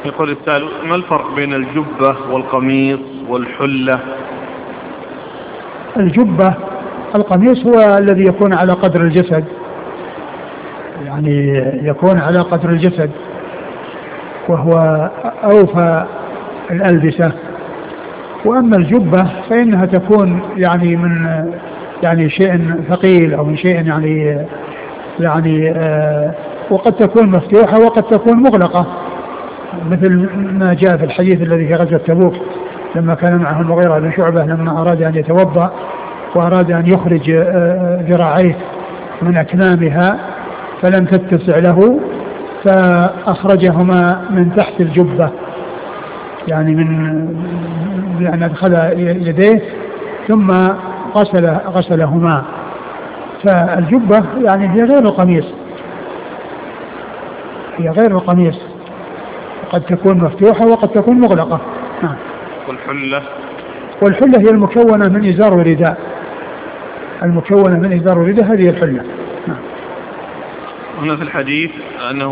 يقول السائل: ما الفرق بين الجبة والقميص والحلة؟ الجبة، القميص هو الذي يكون على قدر الجسد، يعني يكون على قدر الجسد، وهو أوفى الألبسة. وأما الجبة فإنها تكون يعني من يعني شيء ثقيل أو من شيء يعني وقد تكون مفتوحة وقد تكون مغلقة، مثل ما جاء في الحديث الذي في غزوة تبوك لما كان معه المغيرة بن شعبة لما أراد أن يتوضأ وأراد أن يخرج ذراعيه من أكمامها فلم تتسع له فأخرجهما من تحت الجبة، يعني يعني أدخل يديه ثم غسلهما. فالجبة يعني هي غير القميص، هي غير القميص، قد تكون مفتوحة وقد تكون مغلقة. والحلة؟ والحلة هي المكونة من إزار ورداء، المكونة من إزار ورداء هذه الحلة. هنا في الحديث أنه